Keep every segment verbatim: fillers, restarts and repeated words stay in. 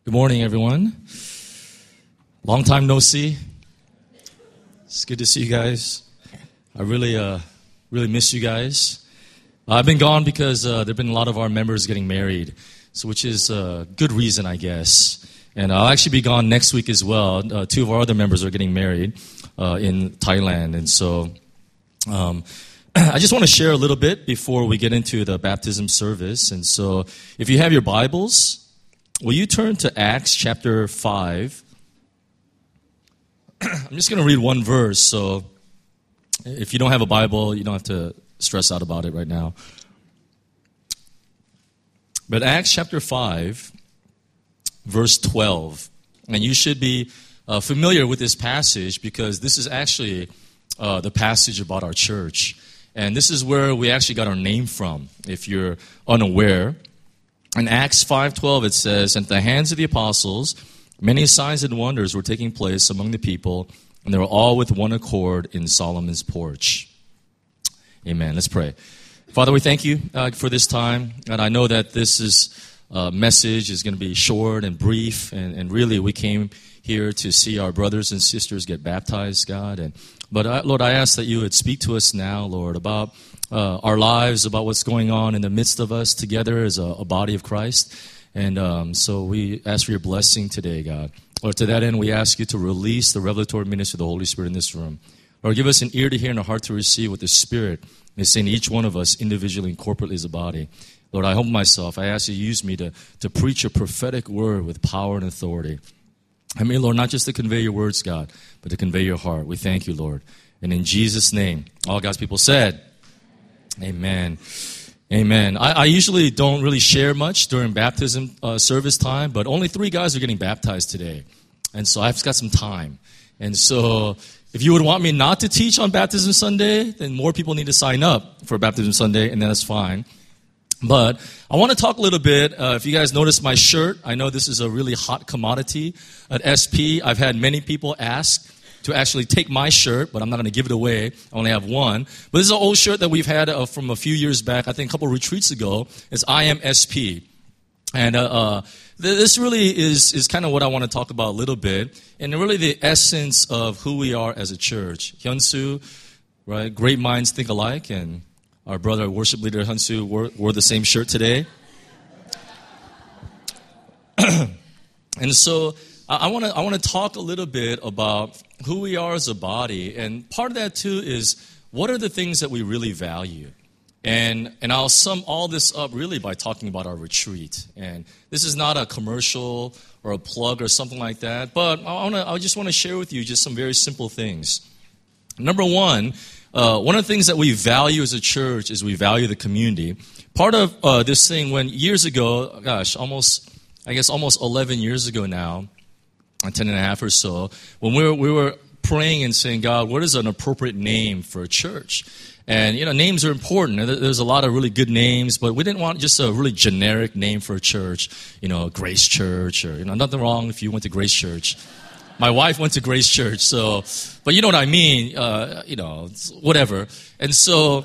Good morning, everyone. Long time no see. It's good to see you guys. I really, uh, really miss you guys. Uh, I've been gone because uh, there've been a lot of our members getting married, so which is a good reason, I guess. And I'll actually be gone next week as well. Uh, two of our other members are getting married uh, in Thailand, and so um, I just want to share a little bit before we get into the baptism service. And so, if you have your Bibles, will you turn to Acts chapter five? I'm just going to read one verse, so if you don't have a Bible, you don't have to stress out about it right now. But Acts chapter five, verse twelve. And you should be uh, familiar with this passage because this is actually uh, the passage about our church. And this is where we actually got our name from, if you're unaware. In Acts five twelve, it says, "At the hands of the apostles, many signs and wonders were taking place among the people, and they were all with one accord in Solomon's porch." Amen. Let's pray. Father, we thank you uh, for this time. And I know that this is uh, message is going to be short and brief. And, and really, we came here to see our brothers and sisters get baptized, God. And But, uh, Lord, I ask that you would speak to us now, Lord, about uh, our lives, about what's going on in the midst of us together as a, a body of Christ. And um, so we ask for your blessing today, God. Lord, to that end, we ask you to release the revelatory ministry of the Holy Spirit in this room. Lord, give us an ear to hear and a heart to receive what the Spirit is saying to each one of us individually and corporately as a body. Lord, I humble myself. I ask you to use me to, to preach your prophetic word with power and authority. I mean, Lord, not just to convey your words, God, but to convey your heart. We thank you, Lord. And in Jesus' name, all God's people said, amen. Amen. I, I usually don't really share much during baptism uh, service time, but only three guys are getting baptized today. And so I've got some time. And so if you would want me not to teach on Baptism Sunday, then more people need to sign up for Baptism Sunday, and that's fine. But I want to talk a little bit. Uh, if you guys notice my shirt, I know this is a really hot commodity at S P. I've had many people ask to actually take my shirt, but I'm not going to give it away. I only have one. But this is an old shirt that we've had uh, from a few years back, I think a couple retreats ago. It's I Am S P. And uh, uh, this really is, is kind of what I want to talk about a little bit, and really the essence of who we are as a church. Hyunsu, right? Great minds think alike, and our brother worship leader Hyunsu wore, wore the same shirt today. And so I want to I want to talk a little bit about who we are as a body, and part of that too is what are the things that we really value. And and I'll sum all this up really by talking about our retreat. And this is not a commercial or a plug or something like that, but I want to I just want to share with you just some very simple things. Number one, uh, one of the things that we value as a church is we value the community. Part of uh, this thing, when years ago, gosh, almost I guess almost eleven years ago now, ten and a half or so, when we were we were praying and saying, God, what is an appropriate name for a church? And, you know, names are important. There's a lot of really good names, but we didn't want just a really generic name for a church, you know, Grace Church, or, you know, nothing wrong if you went to Grace Church. My wife went to Grace Church, so, but you know what I mean, uh, you know, whatever. And so,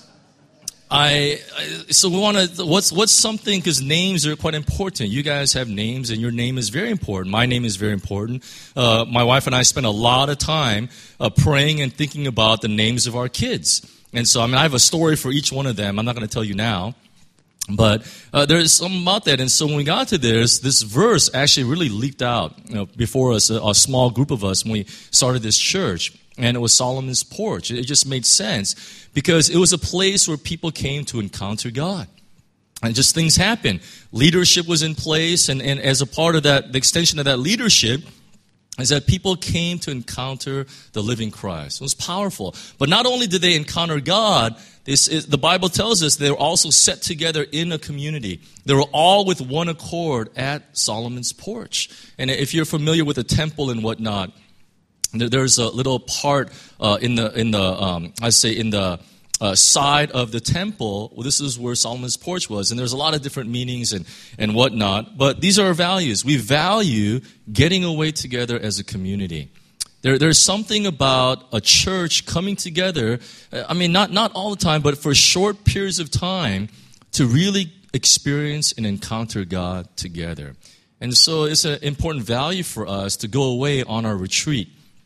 I, I so we want to, what's, what's something, because names are quite important. You guys have names, and your name is very important. My name is very important. Uh, my wife and I spend a lot of time uh, praying and thinking about the names of our kids. And so, I mean, I have a story for each one of them. I'm not going to tell you now. But uh, there's something about that. And so when we got to this, this verse actually really leaked out, you know, before us, a, a small group of us, when we started this church. And it was Solomon's porch. It just made sense because it was a place where people came to encounter God. And just things happened. Leadership was in place. And, and as a part of that, the extension of that leadership, is that people came to encounter the living Christ. It was powerful. But not only did they encounter God, this is, the Bible tells us they were also set together in a community. They were all with one accord at Solomon's porch. And if you're familiar with the temple and whatnot, there's a little part uh, in the in the um, I say in the Uh, side of the temple. Well, this is where Solomon's porch was, and there's a lot of different meanings and, and whatnot, but these are our values. We value getting away together as a community. There, there's something about a church coming together, I mean, not, not all the time, but for short periods of time to really experience and encounter God together. And so it's an important value for us to go away on our retreat.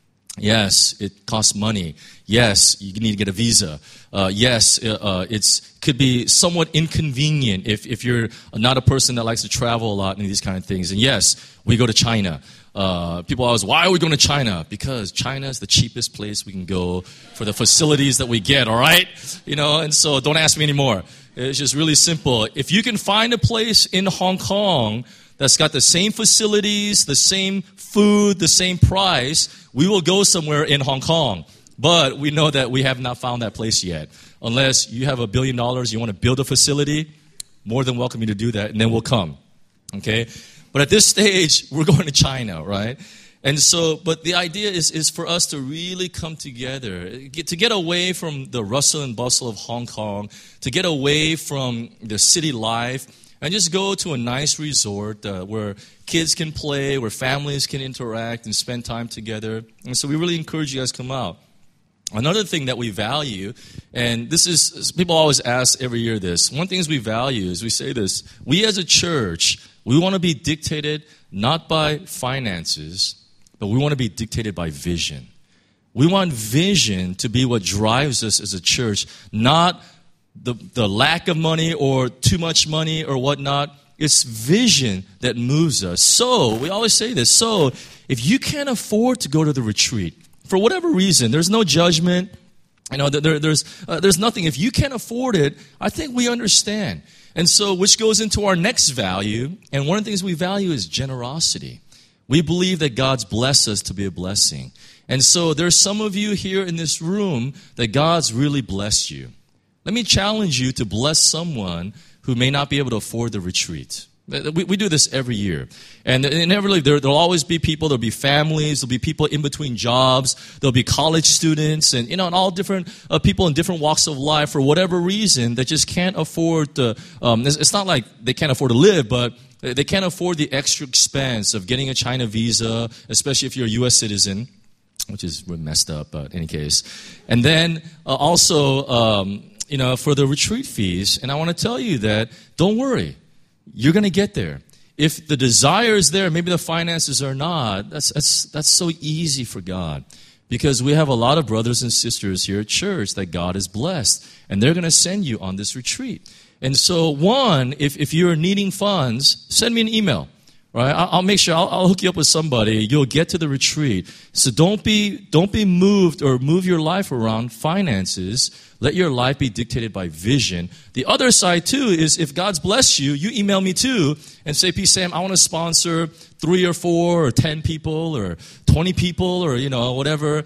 Yes, it costs money. Yes, you need to get a visa. Uh, yes, uh, it's could be somewhat inconvenient if, if you're not a person that likes to travel a lot and these kind of things. And yes, we go to China. Uh, people always, why are we going to China? Because China is the cheapest place we can go for the facilities that we get, all right? You know, and so don't ask me anymore. It's just really simple. If you can find a place in Hong Kong that's got the same facilities, the same food, the same price, we will go somewhere in Hong Kong. But we know that we have not found that place yet. Unless you have a billion dollars, you want to build a facility, more than welcome you to do that, and then we'll come. Okay? But at this stage, we're going to China, right? And so, but the idea is, is for us to really come together, get, to get away from the rustle and bustle of Hong Kong, to get away from the city life, and just go to a nice resort uh, where kids can play, where families can interact and spend time together. And so we really encourage you guys to come out. Another thing that we value, and this is, people always ask every year this, one thing we value is we say this, we as a church, we want to be dictated not by finances, but we want to be dictated by vision. We want vision to be what drives us as a church, not the, the lack of money or too much money or whatnot. It's vision that moves us. So, we always say this, so if you can't afford to go to the retreat, for whatever reason, there's no judgment, you know, there, there's, uh, there's nothing. If you can't afford it, I think we understand. And so, which goes into our next value, and one of the things we value is generosity. We believe that God's blessed us to be a blessing. And so, there's some of you here in this room that God's really blessed you. Let me challenge you to bless someone who may not be able to afford the retreat. We, we do this every year. And inevitably, there, there'll always be people, there'll be families, there'll be people in between jobs, there'll be college students, and, you know, and all different uh, people in different walks of life for whatever reason that just can't afford to, um, it's, it's not like they can't afford to live, but they can't afford the extra expense of getting a China visa, especially if you're a U S citizen, which is messed up, but in any case. And then uh, also, um, you know, for the retreat fees, and I want to tell you that, don't worry. You're going to get there. If the desire is there, maybe the finances are not, that's, that's, that's so easy for God. Because we have a lot of brothers and sisters here at church that God has blessed. And they're going to send you on this retreat. And so, one, if, if you're needing funds, send me an email. Right? I'll, I'll make sure, I'll, I'll hook you up with somebody. You'll get to the retreat. So don't be, don't be moved or move your life around finances. Let your life be dictated by vision. The other side, too, is if God's blessed you, you email me, too, and say, P. Sam, I want to sponsor three or four or ten people or twenty people or, you know, whatever.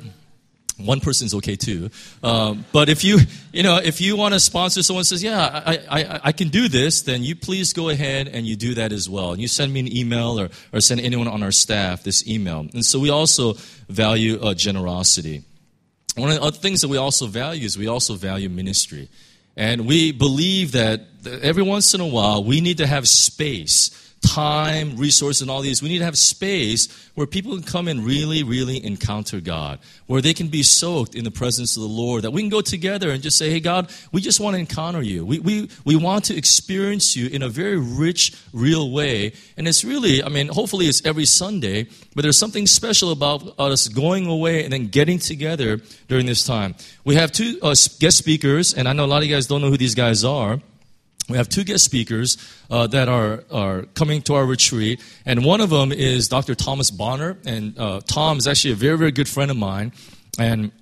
One person's okay, too. Um, but if you, you know, if you want to sponsor someone says, yeah, I, I, I can do this, then you please go ahead and you do that as well. And you send me an email or, or send anyone on our staff this email. And so we also value uh, generosity. One of the things that we also value is we also value ministry. And we believe that every once in a while we need to have space, time, resources, and all these. We need to have space where people can come and really, really encounter God, where they can be soaked in the presence of the Lord, that we can go together and just say, hey, God, we just want to encounter you. We, we, we want to experience you in a very rich, real way. And it's really, I mean, hopefully it's every Sunday, but there's something special about us going away and then getting together during this time. We have two uh, guest speakers, and I know a lot of you guys don't know who these guys are. We have two guest speakers uh, that are, are coming to our retreat, and one of them is Doctor Thomas Bonner, and uh, Tom is actually a very, very good friend of mine, and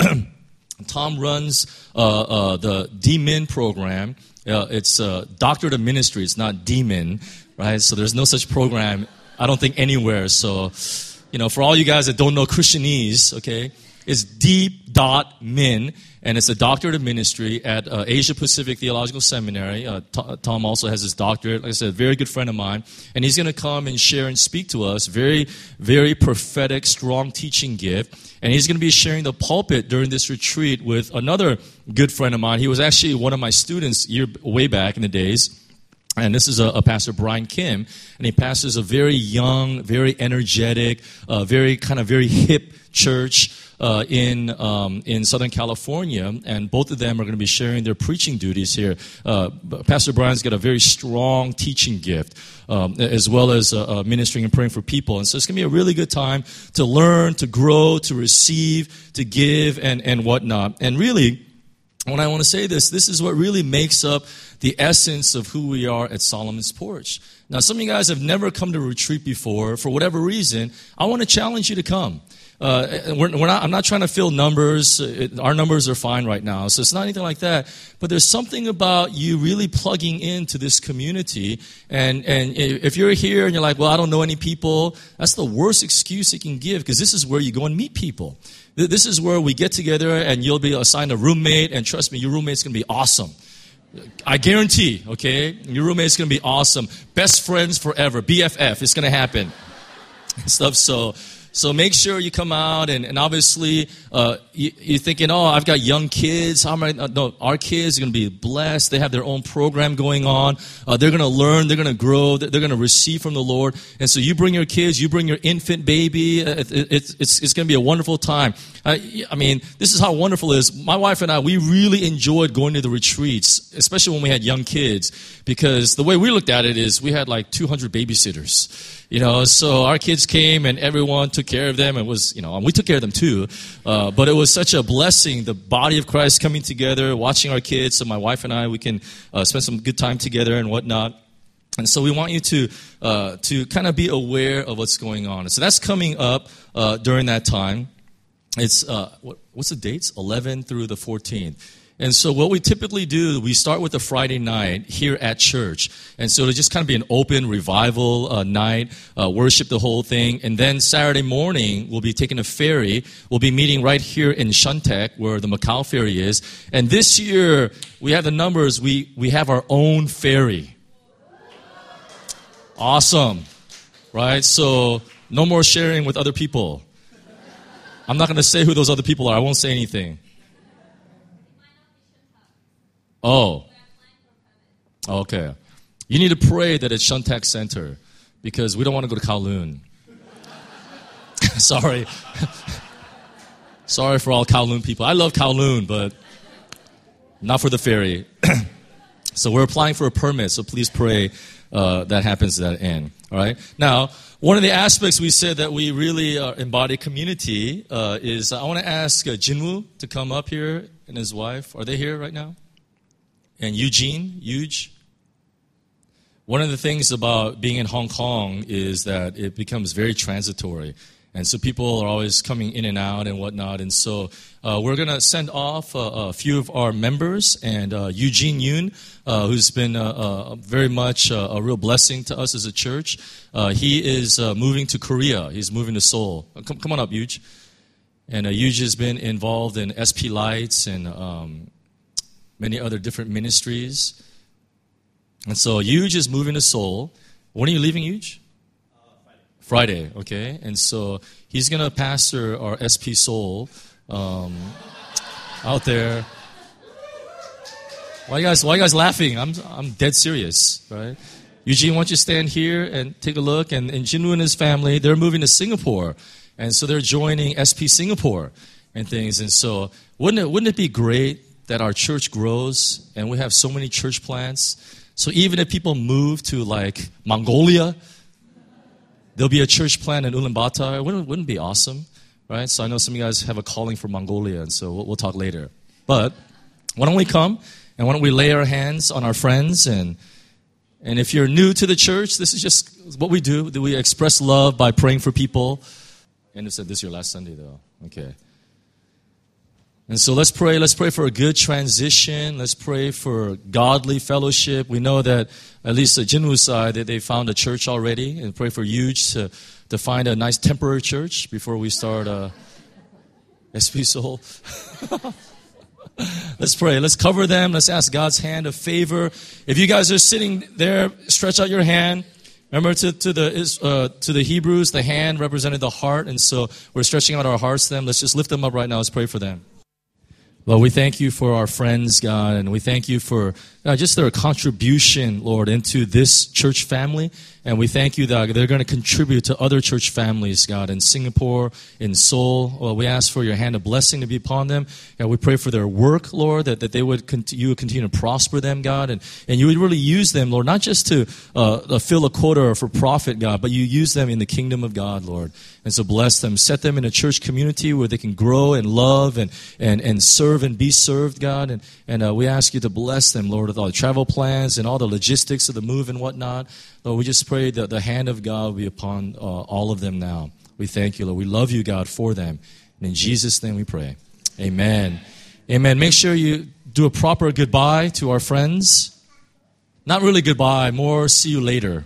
Tom runs uh, uh, the D M I N program. Uh, it's uh, Doctorate of Ministry. It's not D M I N, right? So there's no such program, I don't think, anywhere. So, you know, for all you guys that don't know Christianese, okay, it's D M I N. And it's a doctorate of ministry at uh, Asia Pacific Theological Seminary. Uh, T- Tom also has his doctorate. Like I said, a very good friend of mine. And he's going to come and share and speak to us. Very, very prophetic, strong teaching gift. And he's going to be sharing the pulpit during this retreat with another good friend of mine. He was actually one of my students year, way back in the days. And this is a, a Pastor Brian Kim. And he pastors a very young, very energetic, uh, very kind of very hip church. uh, in um, in Southern California, and both of them are going to be sharing their preaching duties here. Uh, Pastor Brian's got a very strong teaching gift, um, as well as uh, uh, ministering and praying for people. And so it's going to be a really good time to learn, to grow, to receive, to give, and, and whatnot. And really, when I want to say this, this is what really makes up the essence of who we are at Solomon's Porch. Now, some of you guys have never come to a retreat before. For whatever reason, I want to challenge you to come. Uh, we're, we're not, I'm not trying to fill numbers. It, our numbers are fine right now, so it's not anything like that. But there's something about you really plugging into this community. And, and if you're here and you're like, well, I don't know any people, that's the worst excuse you can give, because this is where you go and meet people. This is where we get together and you'll be assigned a roommate, and trust me, your roommate's going to be awesome. I guarantee, okay? Your roommate's going to be awesome. Best friends forever, B F F, it's going to happen. And stuff, so... So make sure you come out, and, and obviously uh, you, you're thinking, oh, I've got young kids. How am I? Uh, no, our kids are going to be blessed. They have their own program going on. Uh, they're going to learn. They're going to grow. They're going to receive from the Lord. And so you bring your kids. You bring your infant baby. It, it, it's it's, it's going to be a wonderful time. I, I mean, this is how wonderful it is. My wife and I, we really enjoyed going to the retreats, especially when we had young kids, because the way we looked at it is we had like two hundred babysitters. You know, so our kids came and everyone took care of them. It was, you know, and we took care of them too. Uh, but it was such a blessing, the body of Christ coming together, watching our kids. So my wife and I, we can uh, spend some good time together and whatnot. And so we want you to uh, to kind of be aware of what's going on. And so that's coming up uh, during that time. It's, uh, what, what's the dates? eleven through the fourteenth. And so what we typically do, we start with a Friday night here at church. And so it'll just kind of be an open revival uh, night, uh, worship the whole thing. And then Saturday morning, we'll be taking a ferry. We'll be meeting right here in Shuntech, where the Macau ferry is. And this year, we have the numbers. We, we have our own ferry. Awesome. Right? So no more sharing with other people. I'm not going to say who those other people are. I won't say anything. Oh. Okay. You need to pray that it's Shuntech Center, because we don't want to go to Kowloon. Sorry. Sorry for all Kowloon people. I love Kowloon, but not for the ferry. So we're applying for a permit, so please pray uh, that happens to that end. All right? Now, one of the aspects we said that we really uh, embody community uh, is I want to ask uh, Jinwoo to come up here and his wife. Are they here right now? And Eugene, Huge. One of the things about being in Hong Kong is that it becomes very transitory. And so people are always coming in and out and whatnot. And so uh, we're going to send off uh, a few of our members. And uh, Eugene Yoon, uh, who's been uh, uh, very much uh, a real blessing to us as a church, uh, he is uh, moving to Korea. He's moving to Seoul. Come, come on up, Huge. And uh, Huge has been involved in S P Lights and um, many other different ministries. And so Huge is moving to Seoul. When are you leaving, Huge? Uh, Friday. Friday, okay. And so he's going to pastor our S P Seoul um, out there. Why are you guys, why are you guys laughing? I'm, I'm dead serious, right? Eugene, why don't you stand here and take a look? And, and Jinwoo and his family, they're moving to Singapore. And so they're joining S P Singapore and things. And so wouldn't it, wouldn't it be great that our church grows and we have so many church plants? So even if people move to like Mongolia, there'll be a church plant in Ulaanbaatar. Wouldn't, wouldn't it be awesome, right? So I know some of you guys have a calling for Mongolia, and so we'll, we'll talk later. But why don't we come and why don't we lay our hands on our friends? And and if you're new to the church, this is just what we do. We express love by praying for people. And you said this is your last Sunday, though. Okay. And so let's pray. Let's pray for a good transition. Let's pray for godly fellowship. We know that at least the Jinwoo side, that they found a church already. And pray for Huge to, to find a nice temporary church before we start uh, S P Seoul. Let's pray. Let's cover them. Let's ask God's hand of favor. If you guys are sitting there, stretch out your hand. Remember, to, to the uh, to the Hebrews, the hand represented the heart. And so we're stretching out our hearts to them. Let's just lift them up right now. Let's pray for them. Lord, we thank you for our friends, God, and we thank you for uh, just their contribution, Lord, into this church family. And we thank you that they're going to contribute to other church families, God, in Singapore, in Seoul. Well, we ask for your hand of blessing to be upon them. And we pray for their work, Lord, that, that they would cont- you would continue to prosper them, God, and, and you would really use them, Lord, not just to uh, fill a quota or for profit, God, but you use them in the kingdom of God, Lord. And so bless them. Set them in a church community where they can grow and love and, and, and serve and be served, God. And, and uh, we ask you to bless them, Lord, with all the travel plans and all the logistics of the move and whatnot. Lord, we just pray that the hand of God will be upon uh, all of them now. We thank you, Lord. We love you, God, for them. And in Jesus' name we pray. Amen. Amen. Make sure you do a proper goodbye to our friends. Not really goodbye, more see you later.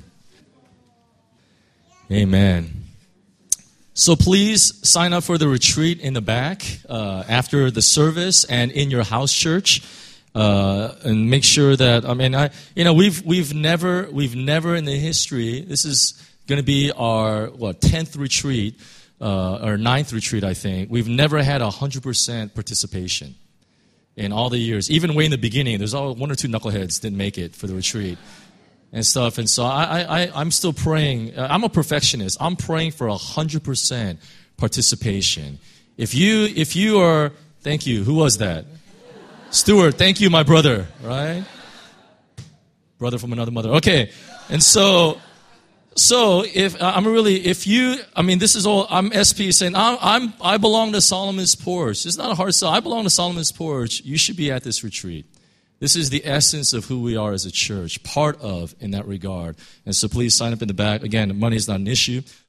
Amen. So please sign up for the retreat in the back uh, after the service and in your house church, uh, and make sure that I mean I you know we've we've never we've never in the history, this is going to be our what tenth retreat uh, or ninth retreat, I think. We've never had a hundred percent participation in all the years. Even way in the beginning, there's all one or two knuckleheads didn't make it for the retreat and stuff. And so I, I, I'm still praying. I'm a perfectionist. I'm praying for one hundred percent participation. If you, if you are, thank you. Who was that? Stuart, thank you, my brother, right? Brother from another mother. Okay. And so, so if I'm really, if you, I mean, this is all, I'm S P saying, I'm, I'm I belong to Solomon's Porch. It's not a hard sell. I belong to Solomon's Porch. You should be at this retreat. This is the essence of who we are as a church, part of in that regard. And so please sign up in the back. Again, money is not an issue.